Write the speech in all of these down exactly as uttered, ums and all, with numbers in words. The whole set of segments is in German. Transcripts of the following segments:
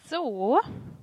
So,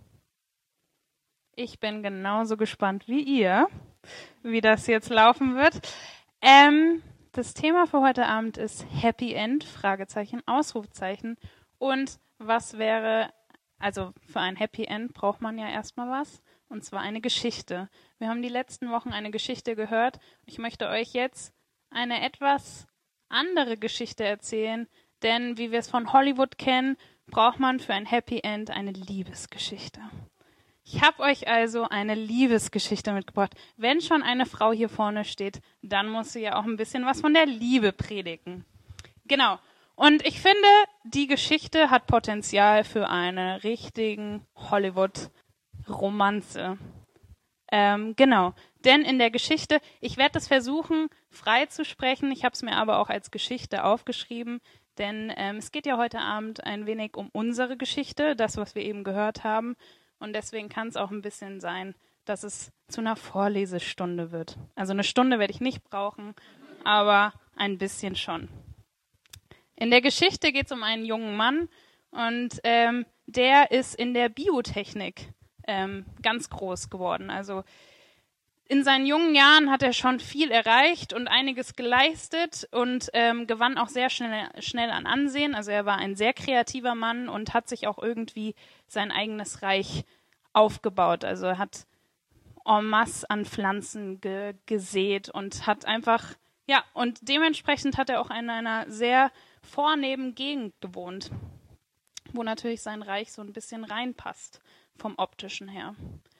ich bin genauso gespannt wie ihr, wie das jetzt laufen wird. Ähm, das Thema für heute Abend ist Happy End, Fragezeichen, Ausrufzeichen. Und was wäre, also für ein Happy End braucht man ja erstmal was, und zwar eine Geschichte. Wir haben die letzten Wochen eine Geschichte gehört. Ich möchte euch jetzt eine etwas andere Geschichte erzählen, denn wie wir es von Hollywood kennen, braucht man für ein Happy End eine Liebesgeschichte. Ich habe euch also eine Liebesgeschichte mitgebracht. Wenn schon eine Frau hier vorne steht, dann muss sie ja auch ein bisschen was von der Liebe predigen. Genau. Und ich finde, die Geschichte hat Potenzial für eine richtigen Hollywood-Romanze. Ähm, genau. Denn in der Geschichte, ich werde das versuchen, frei zu sprechen. Ich habe es mir aber auch als Geschichte aufgeschrieben. Denn ähm, es geht ja heute Abend ein wenig um unsere Geschichte, das, was wir eben gehört haben. Und deswegen kann es auch ein bisschen sein, dass es zu einer Vorlesestunde wird. Also eine Stunde werde ich nicht brauchen, aber ein bisschen schon. In der Geschichte geht es um einen jungen Mann und ähm, der ist in der Biotechnik ähm, ganz groß geworden. Also in seinen jungen Jahren hat er schon viel erreicht und einiges geleistet und ähm, gewann auch sehr schnell, schnell an Ansehen. Also er war ein sehr kreativer Mann und hat sich auch irgendwie sein eigenes Reich aufgebaut. Also er hat en masse an Pflanzen ge- gesät und hat einfach, ja, und dementsprechend hat er auch in einer sehr vornehmen Gegend gewohnt, wo natürlich sein Reich so ein bisschen reinpasst vom Optischen her.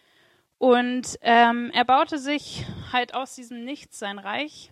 Und ähm, er baute sich halt aus diesem Nichts sein Reich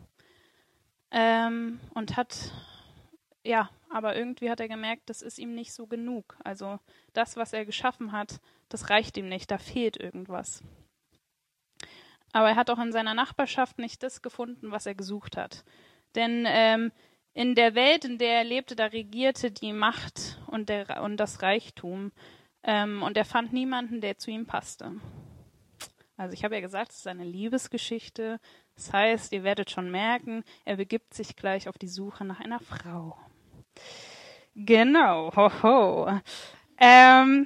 ähm, und hat, ja, aber irgendwie hat er gemerkt, das ist ihm nicht so genug. Also das, was er geschaffen hat, das reicht ihm nicht, da fehlt irgendwas. Aber er hat auch in seiner Nachbarschaft nicht das gefunden, was er gesucht hat. Denn ähm, in der Welt, in der er lebte, da regierte die Macht und, der, und das Reichtum. Ähm, und er fand niemanden, der zu ihm passte. Also ich habe ja gesagt, es ist eine Liebesgeschichte. Das heißt, ihr werdet schon merken, er begibt sich gleich auf die Suche nach einer Frau. Genau, hoho. Ähm,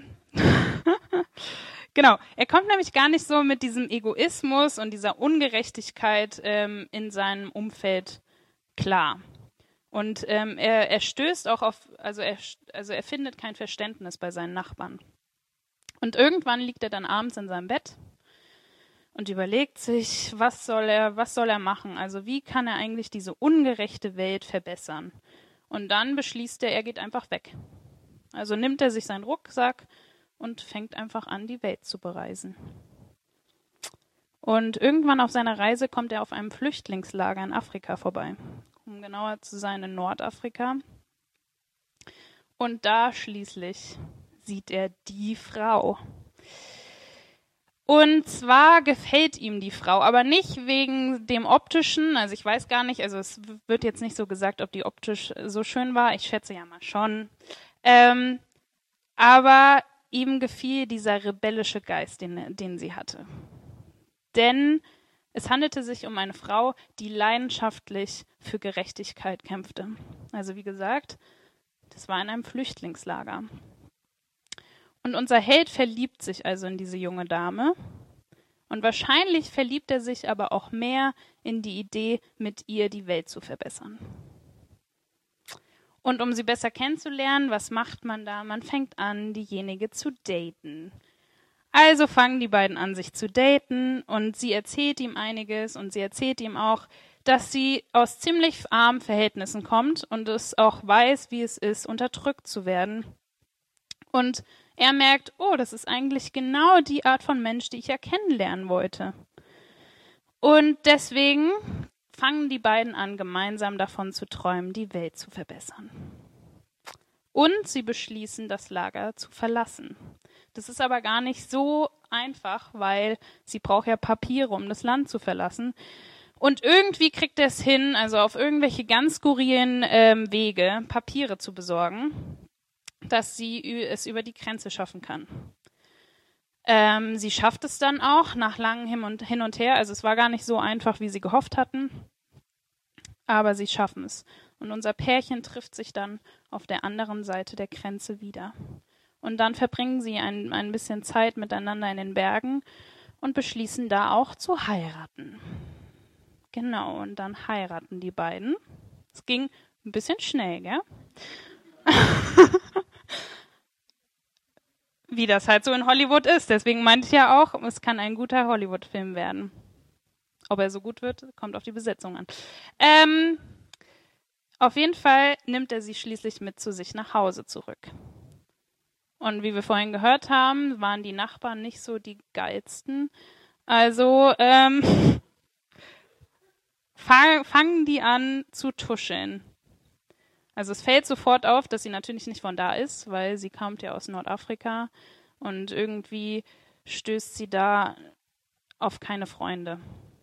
genau, er kommt nämlich gar nicht so mit diesem Egoismus und dieser Ungerechtigkeit ähm, in seinem Umfeld klar. Und ähm, er, er stößt auch auf, also er, also er findet kein Verständnis bei seinen Nachbarn. Und irgendwann liegt er dann abends in seinem Bett und überlegt sich, was soll er, was soll er machen? Also wie kann er eigentlich diese ungerechte Welt verbessern? Und dann beschließt er, er geht einfach weg. Also nimmt er sich seinen Rucksack und fängt einfach an, die Welt zu bereisen. Und irgendwann auf seiner Reise kommt er auf einem Flüchtlingslager in Afrika vorbei. Um genauer zu sein, in Nordafrika. Und da schließlich sieht er die Frau. Und zwar gefällt ihm die Frau, aber nicht wegen dem Optischen, also ich weiß gar nicht, also es wird jetzt nicht so gesagt, ob die optisch so schön war, ich schätze ja mal schon. Ähm, aber ihm gefiel dieser rebellische Geist, den, den sie hatte. Denn es handelte sich um eine Frau, die leidenschaftlich für Gerechtigkeit kämpfte. Also wie gesagt, das war in einem Flüchtlingslager. Und unser Held verliebt sich also in diese junge Dame. Und wahrscheinlich verliebt er sich aber auch mehr in die Idee, mit ihr die Welt zu verbessern. Und um sie besser kennenzulernen, was macht man da? Man fängt an, diejenige zu daten. Also fangen die beiden an, sich zu daten und sie erzählt ihm einiges und sie erzählt ihm auch, dass sie aus ziemlich armen Verhältnissen kommt und es auch weiß, wie es ist, unterdrückt zu werden. Und er merkt, oh, das ist eigentlich genau die Art von Mensch, die ich ja kennenlernen wollte. Und deswegen fangen die beiden an, gemeinsam davon zu träumen, die Welt zu verbessern. Und sie beschließen, das Lager zu verlassen. Das ist aber gar nicht so einfach, weil sie braucht ja Papiere, um das Land zu verlassen. Und irgendwie kriegt er es hin, also auf irgendwelche ganz skurrilen ähm, Wege Papiere zu besorgen, dass sie es über die Grenze schaffen kann. Ähm, sie schafft es dann auch nach langem Hin und, hin und Her. Also es war gar nicht so einfach, wie sie gehofft hatten. Aber sie schaffen es. Und unser Pärchen trifft sich dann auf der anderen Seite der Grenze wieder. Und dann verbringen sie ein, ein bisschen Zeit miteinander in den Bergen und beschließen da auch zu heiraten. Genau, und dann heiraten die beiden. Es ging ein bisschen schnell, gell? Wie das halt so in Hollywood ist. Deswegen meinte ich ja auch, es kann ein guter Hollywood-Film werden. Ob er so gut wird, kommt auf die Besetzung an. Ähm, auf jeden Fall nimmt er sie schließlich mit zu sich nach Hause zurück. Und wie wir vorhin gehört haben, waren die Nachbarn nicht so die geilsten. Also ähm, fang, fangen die an zu tuscheln. Also es fällt sofort auf, dass sie natürlich nicht von da ist, weil sie kommt ja aus Nordafrika und irgendwie stößt sie da auf keine Freunde.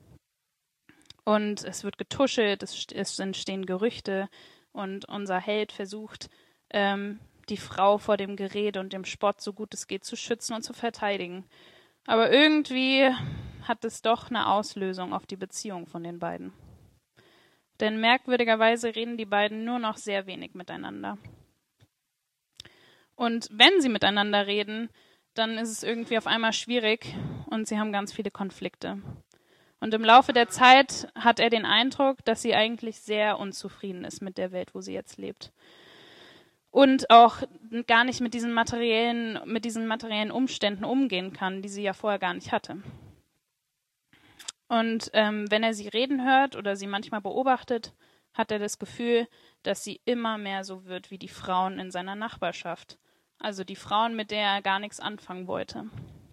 Und es wird getuschelt, es, es entstehen Gerüchte und unser Held versucht, ähm, die Frau vor dem Gerede und dem Spott so gut es geht zu schützen und zu verteidigen. Aber irgendwie hat es doch eine Auslösung auf die Beziehung von den beiden. Denn merkwürdigerweise reden die beiden nur noch sehr wenig miteinander. Und wenn sie miteinander reden, dann ist es irgendwie auf einmal schwierig und sie haben ganz viele Konflikte. Und im Laufe der Zeit hat er den Eindruck, dass sie eigentlich sehr unzufrieden ist mit der Welt, wo sie jetzt lebt. Und auch gar nicht mit diesen materiellen, mit diesen materiellen Umständen umgehen kann, die sie ja vorher gar nicht hatte. Und ähm, wenn er sie reden hört oder sie manchmal beobachtet, hat er das Gefühl, dass sie immer mehr so wird wie die Frauen in seiner Nachbarschaft. Also die Frauen, mit der er gar nichts anfangen wollte.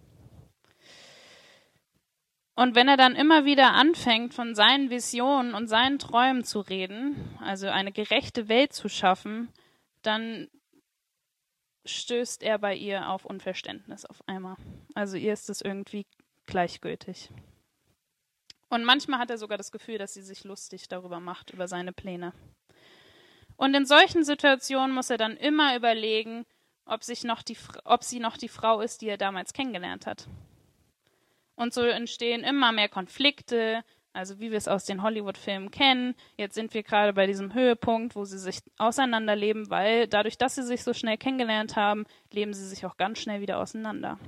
Und wenn er dann immer wieder anfängt, von seinen Visionen und seinen Träumen zu reden, also eine gerechte Welt zu schaffen, dann stößt er bei ihr auf Unverständnis auf einmal. Also ihr ist es irgendwie gleichgültig. Und manchmal hat er sogar das Gefühl, dass sie sich lustig darüber macht, über seine Pläne. Und in solchen Situationen muss er dann immer überlegen, ob, sich noch die, ob sie noch die Frau ist, die er damals kennengelernt hat. Und so entstehen immer mehr Konflikte, also wie wir es aus den Hollywood-Filmen kennen. Jetzt sind wir gerade bei diesem Höhepunkt, wo sie sich auseinanderleben, weil dadurch, dass sie sich so schnell kennengelernt haben, leben sie sich auch ganz schnell wieder auseinander.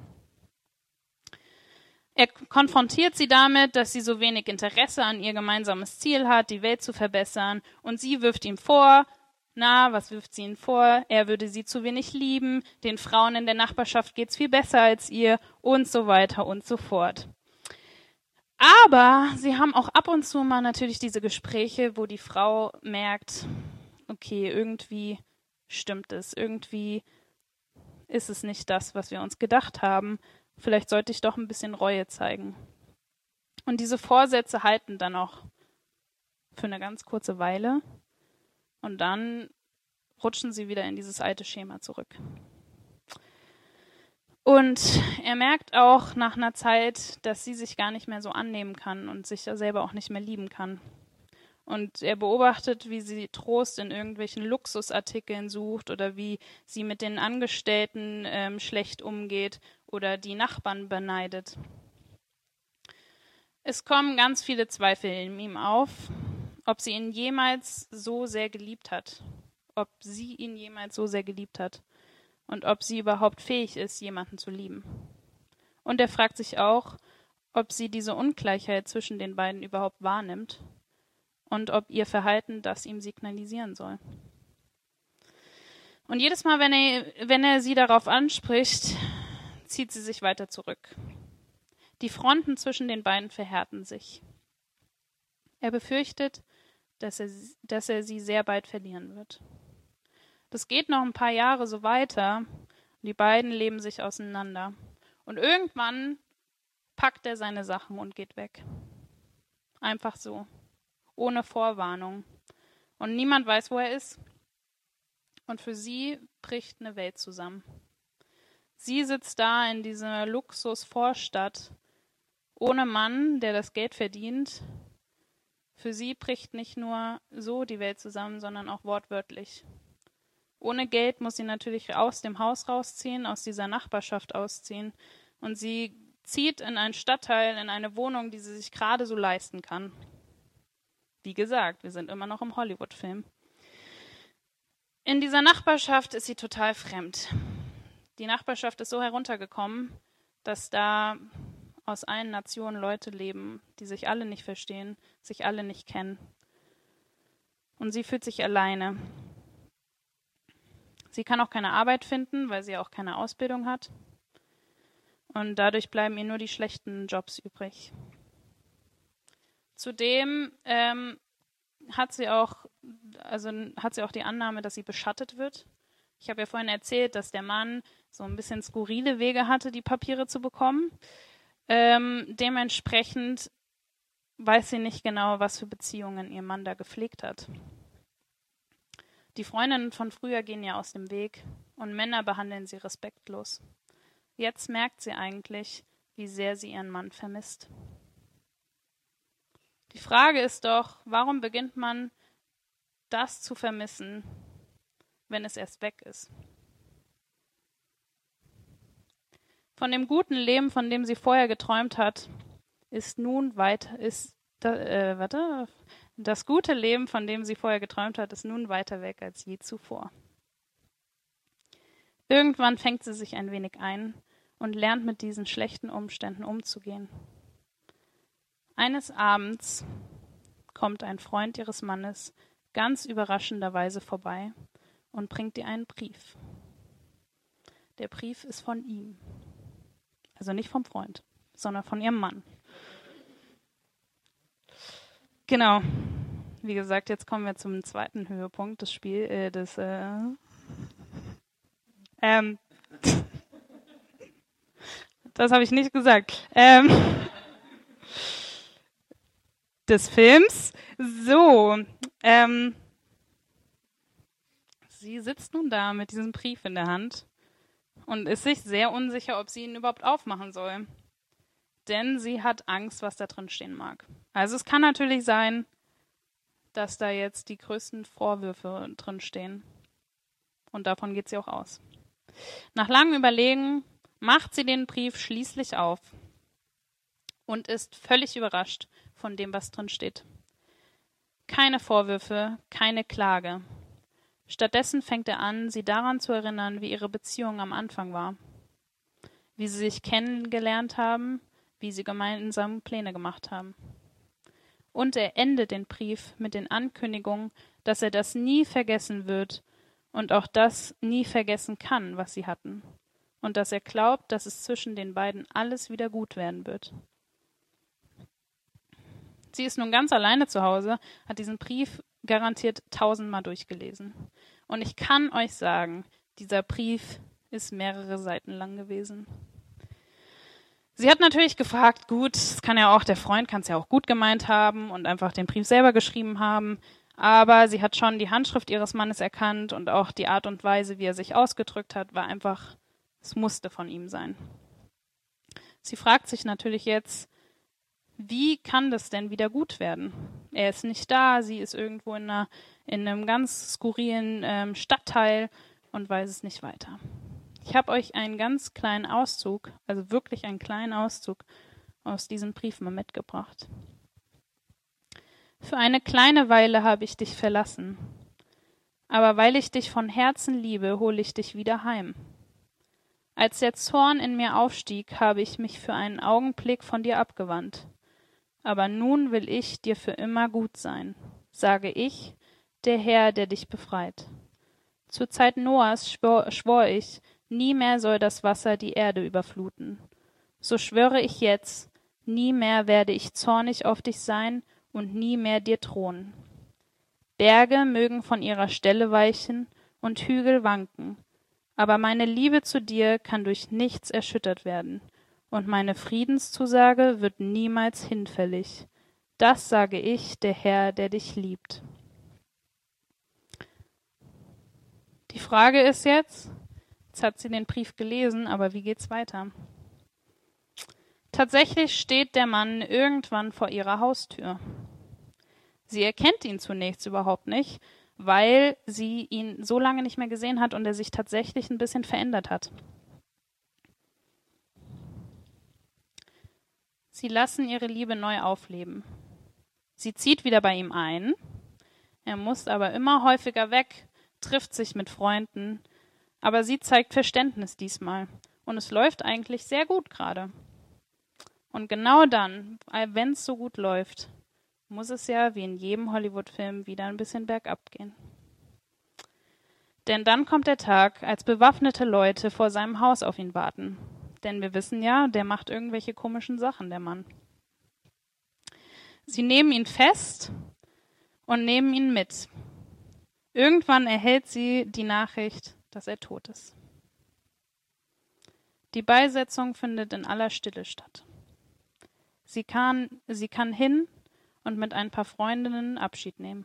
Er konfrontiert sie damit, dass sie so wenig Interesse an ihr gemeinsames Ziel hat, die Welt zu verbessern. Und sie wirft ihm vor, na, was wirft sie ihm vor? Er würde sie zu wenig lieben, den Frauen in der Nachbarschaft geht's viel besser als ihr und so weiter und so fort. Aber sie haben auch ab und zu mal natürlich diese Gespräche, wo die Frau merkt, okay, irgendwie stimmt es, irgendwie ist es nicht das, was wir uns gedacht haben. Vielleicht sollte ich doch ein bisschen Reue zeigen. Und diese Vorsätze halten dann auch für eine ganz kurze Weile. Und dann rutschen sie wieder in dieses alte Schema zurück. Und er merkt auch nach einer Zeit, dass sie sich gar nicht mehr so annehmen kann und sich ja selber auch nicht mehr lieben kann. Und er beobachtet, wie sie Trost in irgendwelchen Luxusartikeln sucht oder wie sie mit den Angestellten ähm, schlecht umgeht oder die Nachbarn beneidet. Es kommen ganz viele Zweifel in ihm auf, ob sie ihn jemals so sehr geliebt hat, ob sie ihn jemals so sehr geliebt hat und ob sie überhaupt fähig ist, jemanden zu lieben. Und er fragt sich auch, ob sie diese Ungleichheit zwischen den beiden überhaupt wahrnimmt und ob ihr Verhalten das ihm signalisieren soll. Und jedes Mal, wenn er, wenn er sie darauf anspricht, zieht sie sich weiter zurück. Die Fronten zwischen den beiden verhärten sich. Er befürchtet, dass er, dass er sie sehr bald verlieren wird. Das geht noch ein paar Jahre so weiter. Die beiden leben sich auseinander. Und irgendwann packt er seine Sachen und geht weg. Einfach so. Ohne Vorwarnung. Und niemand weiß, wo er ist. Und für sie bricht eine Welt zusammen. Sie sitzt da in dieser Luxusvorstadt, ohne Mann, der das Geld verdient. Für sie bricht nicht nur so die Welt zusammen, sondern auch wortwörtlich. Ohne Geld muss sie natürlich aus dem Haus rausziehen, aus dieser Nachbarschaft ausziehen. Und sie zieht in einen Stadtteil, in eine Wohnung, die sie sich gerade so leisten kann. Wie gesagt, wir sind immer noch im Hollywood-Film. In dieser Nachbarschaft ist sie total fremd. Die Nachbarschaft ist so heruntergekommen, dass da aus allen Nationen Leute leben, die sich alle nicht verstehen, sich alle nicht kennen. Und sie fühlt sich alleine. Sie kann auch keine Arbeit finden, weil sie auch keine Ausbildung hat. Und dadurch bleiben ihr nur die schlechten Jobs übrig. Zudem ähm, hat sie auch, also hat sie auch die Annahme, dass sie beschattet wird. Ich habe ja vorhin erzählt, dass der Mann so ein bisschen skurrile Wege hatte, die Papiere zu bekommen. Ähm, dementsprechend weiß sie nicht genau, was für Beziehungen ihr Mann da gepflegt hat. Die Freundinnen von früher gehen ja aus dem Weg und Männer behandeln sie respektlos. Jetzt merkt sie eigentlich, wie sehr sie ihren Mann vermisst. Die Frage ist doch, warum beginnt man das zu vermissen, wenn es erst weg ist? Von dem guten Leben, von dem sie vorher geträumt hat, ist nun weit, ist, äh, warte, das gute Leben, von dem sie vorher geträumt hat, ist nun weiter weg als je zuvor. Irgendwann fängt sie sich ein wenig ein und lernt mit diesen schlechten Umständen umzugehen. Eines Abends kommt ein Freund ihres Mannes ganz überraschenderweise vorbei und bringt ihr einen Brief. Der Brief ist von ihm. Also nicht vom Freund, sondern von ihrem Mann. Genau. Wie gesagt, jetzt kommen wir zum zweiten Höhepunkt des Spiels. Äh, des, äh, ähm, das habe ich nicht gesagt. Ähm, des Films. So, ähm, sie sitzt nun da mit diesem Brief in der Hand und ist sich sehr unsicher, ob sie ihn überhaupt aufmachen soll. Denn sie hat Angst, was da drin stehen mag. Also es kann natürlich sein, dass da jetzt die größten Vorwürfe drin stehen. Und davon geht sie auch aus. Nach langem Überlegen macht sie den Brief schließlich auf und ist völlig überrascht von dem, was drin steht. Keine Vorwürfe, keine Klage. Stattdessen fängt er an, sie daran zu erinnern, wie ihre Beziehung am Anfang war. Wie sie sich kennengelernt haben, wie sie gemeinsam Pläne gemacht haben. Und er endet den Brief mit den Ankündigungen, dass er das nie vergessen wird und auch das nie vergessen kann, was sie hatten. Und dass er glaubt, dass es zwischen den beiden alles wieder gut werden wird. Sie ist nun ganz alleine zu Hause, hat diesen Brief garantiert tausendmal durchgelesen. Und ich kann euch sagen, dieser Brief ist mehrere Seiten lang gewesen. Sie hat natürlich gefragt, gut, es kann ja auch, der Freund kann es ja auch gut gemeint haben und einfach den Brief selber geschrieben haben, aber sie hat schon die Handschrift ihres Mannes erkannt und auch die Art und Weise, wie er sich ausgedrückt hat, war einfach, es musste von ihm sein. Sie fragt sich natürlich jetzt, wie kann das denn wieder gut werden? Er ist nicht da, sie ist irgendwo in, einer, in einem ganz skurrilen ähm, Stadtteil und weiß es nicht weiter. Ich habe euch einen ganz kleinen Auszug, also wirklich einen kleinen Auszug aus diesem Brief mal mitgebracht. Für eine kleine Weile habe ich dich verlassen, aber weil ich dich von Herzen liebe, hole ich dich wieder heim. Als der Zorn in mir aufstieg, habe ich mich für einen Augenblick von dir abgewandt. Aber nun will ich dir für immer gut sein, sage ich, der Herr, der dich befreit. Zur Zeit Noahs schwor, schwor ich, nie mehr soll das Wasser die Erde überfluten. So schwöre ich jetzt, nie mehr werde ich zornig auf dich sein und nie mehr dir drohen. Berge mögen von ihrer Stelle weichen und Hügel wanken, aber meine Liebe zu dir kann durch nichts erschüttert werden, und meine Friedenszusage wird niemals hinfällig. Das sage ich, der Herr, der dich liebt. Die Frage ist jetzt, jetzt hat sie den Brief gelesen, aber wie geht's weiter? Tatsächlich steht der Mann irgendwann vor ihrer Haustür. Sie erkennt ihn zunächst überhaupt nicht, weil sie ihn so lange nicht mehr gesehen hat und er sich tatsächlich ein bisschen verändert hat. Sie lassen ihre Liebe neu aufleben. Sie zieht wieder bei ihm ein. Er muss aber immer häufiger weg, trifft sich mit Freunden, Aber sie zeigt Verständnis diesmal. Und es läuft eigentlich sehr gut gerade. Und genau dann, wenn es so gut läuft, muss es ja wie in jedem Hollywood-Film wieder ein bisschen bergab gehen. Denn dann kommt der Tag, als bewaffnete Leute vor seinem Haus auf ihn warten. Denn wir wissen ja, der macht irgendwelche komischen Sachen, der Mann. Sie nehmen ihn fest und nehmen ihn mit. Irgendwann erhält sie die Nachricht, dass er tot ist. Die Beisetzung findet in aller Stille statt. Sie kann, sie kann hin und mit ein paar Freundinnen Abschied nehmen.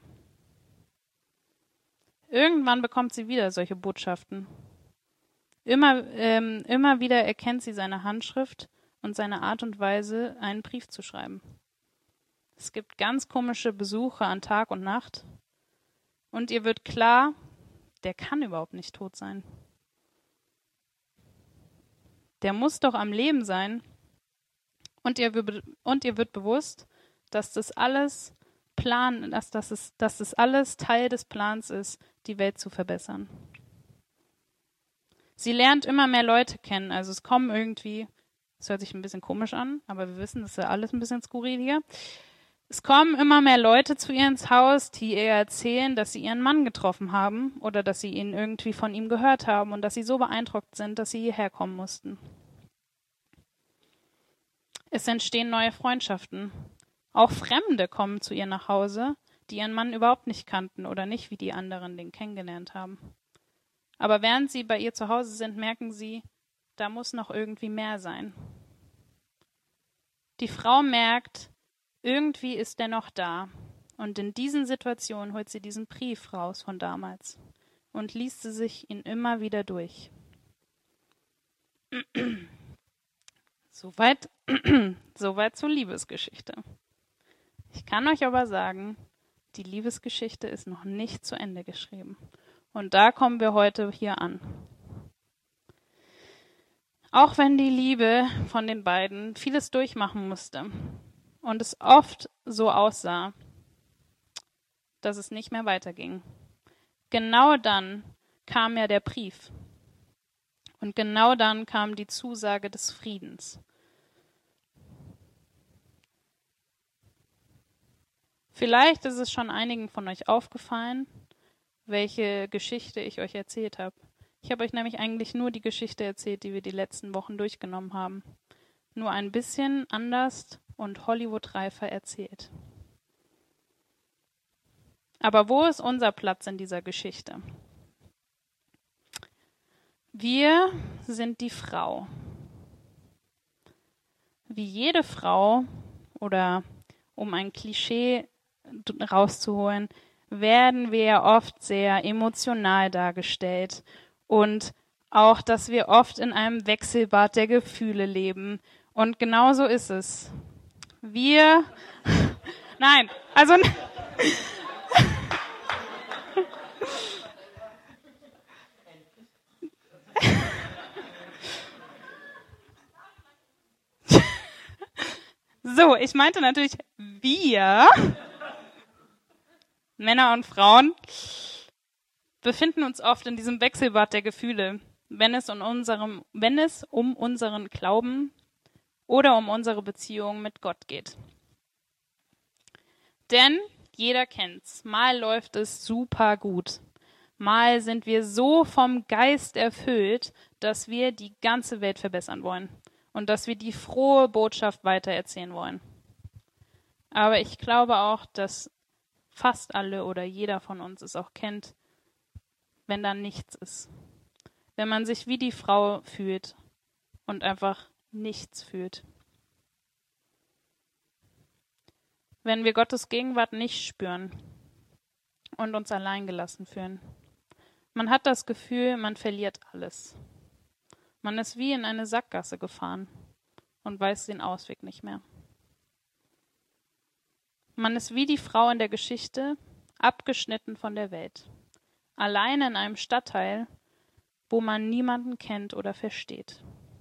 Irgendwann bekommt sie wieder solche Botschaften. Immer, ähm, immer wieder erkennt sie seine Handschrift und seine Art und Weise, einen Brief zu schreiben. Es gibt ganz komische Besuche an Tag und Nacht. Und ihr wird klar, der kann überhaupt nicht tot sein. Der muss doch am Leben sein. Und ihr, und ihr wird bewusst, dass das alles Plan, dass das, ist, dass das alles Teil des Plans ist, die Welt zu verbessern. Sie lernt immer mehr Leute kennen. Also es kommen irgendwie, das hört sich ein bisschen komisch an, aber wir wissen, das ist ja alles ein bisschen skurril hier. Es kommen immer mehr Leute zu ihr ins Haus, die ihr erzählen, dass sie ihren Mann getroffen haben oder dass sie ihn irgendwie von ihm gehört haben und dass sie so beeindruckt sind, dass sie hierher kommen mussten. Es entstehen neue Freundschaften. Auch Fremde kommen zu ihr nach Hause, die ihren Mann überhaupt nicht kannten oder nicht wie die anderen den kennengelernt haben. Aber während sie bei ihr zu Hause sind, merken sie, da muss noch irgendwie mehr sein. Die Frau merkt, irgendwie ist er noch da. Und in diesen Situationen holt sie diesen Brief raus von damals und liest sie sich ihn immer wieder durch. Soweit, soweit zur Liebesgeschichte. Ich kann euch aber sagen, die Liebesgeschichte ist noch nicht zu Ende geschrieben. Und da kommen wir heute hier an. Auch wenn die Liebe von den beiden vieles durchmachen musste und es oft so aussah, dass es nicht mehr weiterging. Genau dann kam ja der Brief. Und genau dann kam die Zusage des Friedens. Vielleicht ist es schon einigen von euch aufgefallen, welche Geschichte ich euch erzählt habe. Ich habe euch nämlich eigentlich nur die Geschichte erzählt, die wir die letzten Wochen durchgenommen haben. Nur ein bisschen anders und Hollywood-reifer erzählt. Aber wo ist unser Platz in dieser Geschichte? Wir sind die Frau. Wie jede Frau, oder um ein Klischee rauszuholen, werden wir oft sehr emotional dargestellt. Und auch, dass wir oft in einem Wechselbad der Gefühle leben. Und genau so ist es. Wir, nein, also, so, ich meinte natürlich wir, Männer und Frauen, befinden uns oft in diesem Wechselbad der Gefühle, wenn es um, unserem, wenn es um unseren Glauben oder um unsere Beziehung mit Gott geht. Denn jeder kennt's, mal läuft es super gut, mal sind wir so vom Geist erfüllt, dass wir die ganze Welt verbessern wollen und dass wir die frohe Botschaft weitererzählen wollen. Aber ich glaube auch, dass fast alle oder jeder von uns es auch kennt, wenn da nichts ist. Wenn man sich wie die Frau fühlt und einfach nichts fühlt. Wenn wir Gottes Gegenwart nicht spüren und uns allein gelassen fühlen. Man hat das Gefühl, man verliert alles. Man ist wie in eine Sackgasse gefahren und weiß den Ausweg nicht mehr. Man ist wie die Frau in der Geschichte, abgeschnitten von der Welt. Alleine in einem Stadtteil, wo man niemanden kennt oder versteht.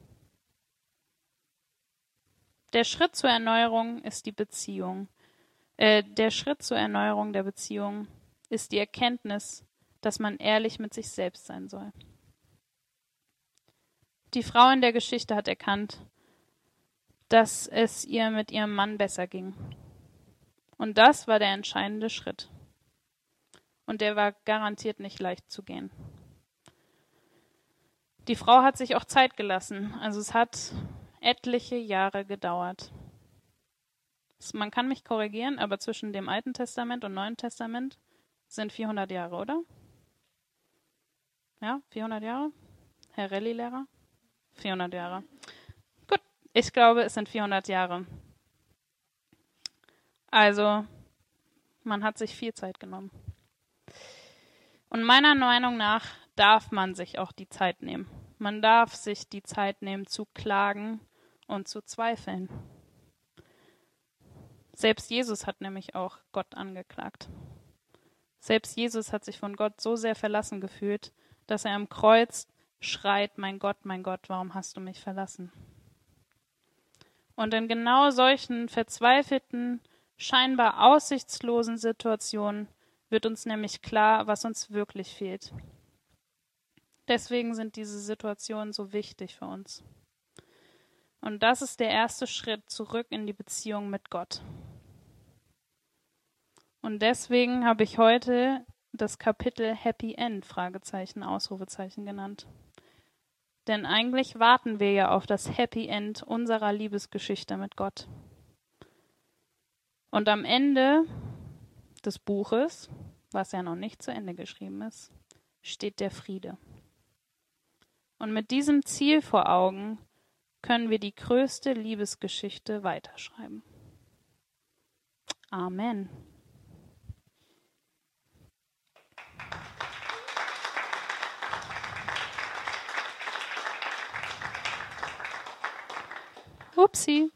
Der Schritt zur Erneuerung ist die Beziehung. Äh, der Schritt zur Erneuerung der Beziehung ist die Erkenntnis, dass man ehrlich mit sich selbst sein soll. Die Frau in der Geschichte hat erkannt, dass es ihr mit ihrem Mann besser ging. Und das war der entscheidende Schritt. Und der war garantiert nicht leicht zu gehen. Die Frau hat sich auch Zeit gelassen. Also es hat etliche Jahre gedauert. Man kann mich korrigieren, aber zwischen dem Alten Testament und Neuen Testament sind vierhundert Jahre, oder? Ja, vierhundert Jahre? Herr Rallye-Lehrer? vierhundert Jahre. Gut, ich glaube, es sind vierhundert Jahre. Also, man hat sich viel Zeit genommen. Und meiner Meinung nach darf man sich auch die Zeit nehmen. Man darf sich die Zeit nehmen, zu klagen und zu zweifeln. Selbst Jesus hat nämlich auch Gott angeklagt. Selbst Jesus hat sich von Gott so sehr verlassen gefühlt, dass er am Kreuz schreit, mein Gott, mein Gott, warum hast du mich verlassen? Und in genau solchen verzweifelten, scheinbar aussichtslosen Situationen wird uns nämlich klar, was uns wirklich fehlt. Deswegen sind diese Situationen so wichtig für uns. Und das ist der erste Schritt zurück in die Beziehung mit Gott. Und deswegen habe ich heute das Kapitel Happy End, Fragezeichen, Ausrufezeichen genannt. Denn eigentlich warten wir ja auf das Happy End unserer Liebesgeschichte mit Gott. Und am Ende des Buches, was ja noch nicht zu Ende geschrieben ist, steht der Friede. Und mit diesem Ziel vor Augen können wir die größte Liebesgeschichte weiterschreiben. Amen. Upsi.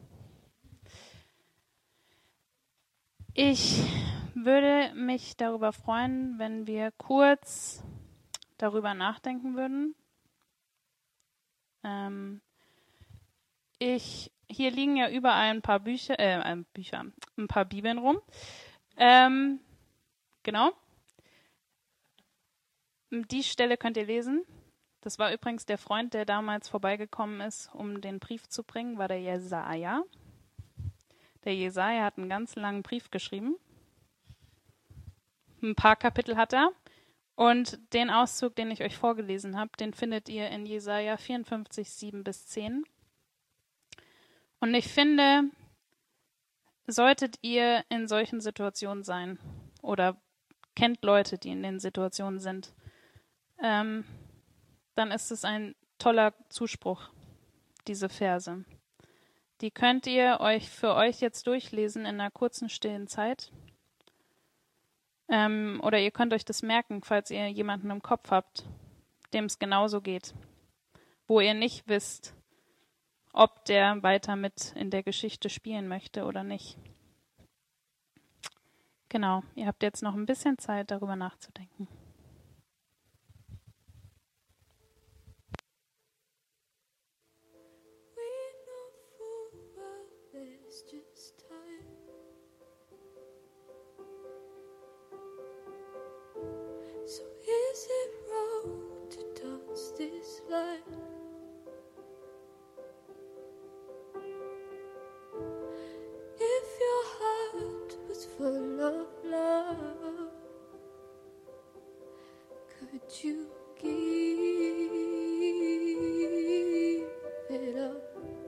Ich würde mich darüber freuen, wenn wir kurz darüber nachdenken würden. Ähm, ich, hier liegen ja überall ein paar Bücher, äh, Bücher, ein paar Bibeln rum. Ähm, genau. Die Stelle könnt ihr lesen. Das war übrigens der Freund, der damals vorbeigekommen ist, um den Brief zu bringen, war der Jesaja. Der Jesaja hat einen ganz langen Brief geschrieben. Ein paar Kapitel hat er. Und den Auszug, den ich euch vorgelesen habe, den findet ihr in Jesaja vierundfünfzig, sieben bis zehn. Und ich finde, solltet ihr in solchen Situationen sein oder kennt Leute, die in den Situationen sind, ähm, dann ist es ein toller Zuspruch, diese Verse. Die könnt ihr euch für euch jetzt durchlesen in einer kurzen, stillen Zeit. Ähm, oder ihr könnt euch das merken, falls ihr jemanden im Kopf habt, dem es genauso geht, wo ihr nicht wisst, ob der weiter mit in der Geschichte spielen möchte oder nicht. Genau, ihr habt jetzt noch ein bisschen Zeit, darüber nachzudenken. So is it wrong to dance this line? If your heart was full of love, could you give it up?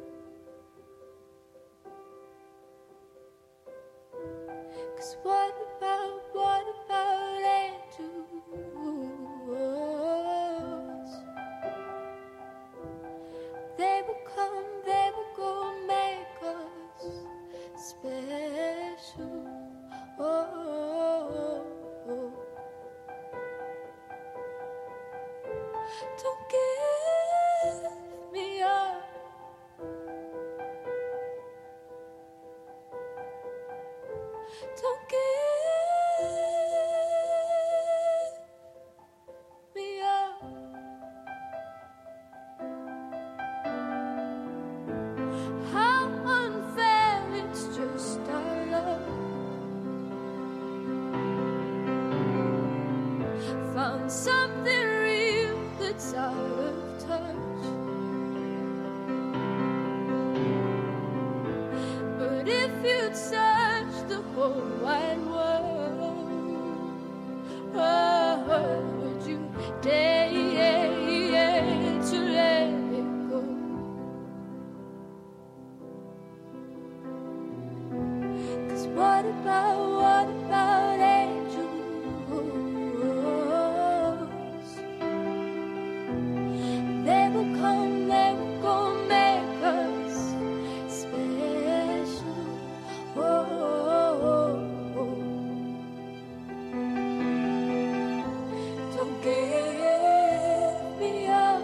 'Cause what about, what about angels? They will come, they will go, make us special. Oh, oh, oh. Don't give me up. Don't give me up. search the whole wide world, oh, would you dare to let it go? 'Cause what about, what about angels? They will come, they will go, make us special. Oh, oh, oh. Don't give me up.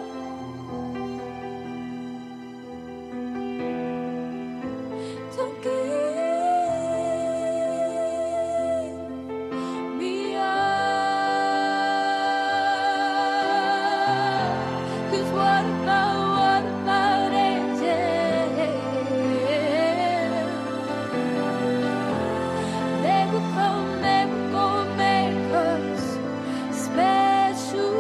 Don't give me up. 'Cause what about, what about angels? They will come, they will go, make us special.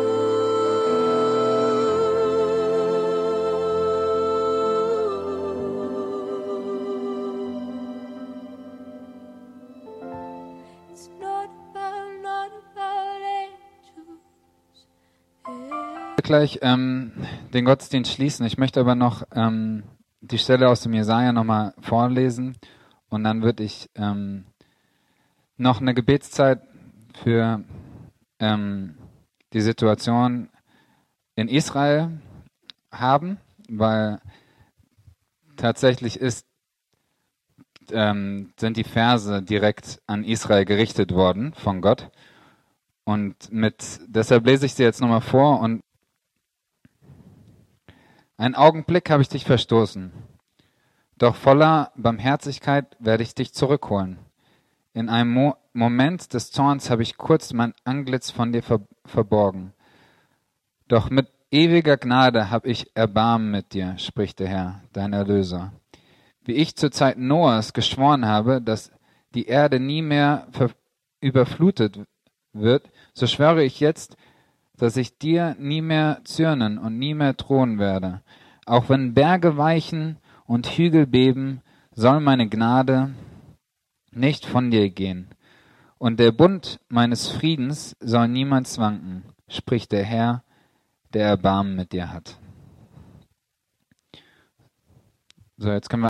It's not about, not about angels. Gleich ähm, den Gottesdienst schließen. Ich möchte aber noch ähm, die Stelle aus dem Jesaja nochmal vorlesen und dann würde ich ähm, noch eine Gebetszeit für ähm, die Situation in Israel haben, weil tatsächlich ist, ähm, sind die Verse direkt an Israel gerichtet worden von Gott. Und mit, deshalb lese ich sie jetzt nochmal vor und einen Augenblick habe ich dich verstoßen, doch voller Barmherzigkeit werde ich dich zurückholen. In einem Mo- Moment des Zorns habe ich kurz mein Antlitz von dir ver- verborgen. Doch mit ewiger Gnade habe ich Erbarmen mit dir, spricht der Herr, dein Erlöser. Wie ich zur Zeit Noahs geschworen habe, dass die Erde nie mehr ver- überflutet wird, so schwöre ich jetzt, dass ich dir nie mehr zürnen und nie mehr drohen werde. Auch wenn Berge weichen und Hügel beben, soll meine Gnade nicht von dir gehen. Und der Bund meines Friedens soll niemals wanken, spricht der Herr, der Erbarmen mit dir hat. So, jetzt können wir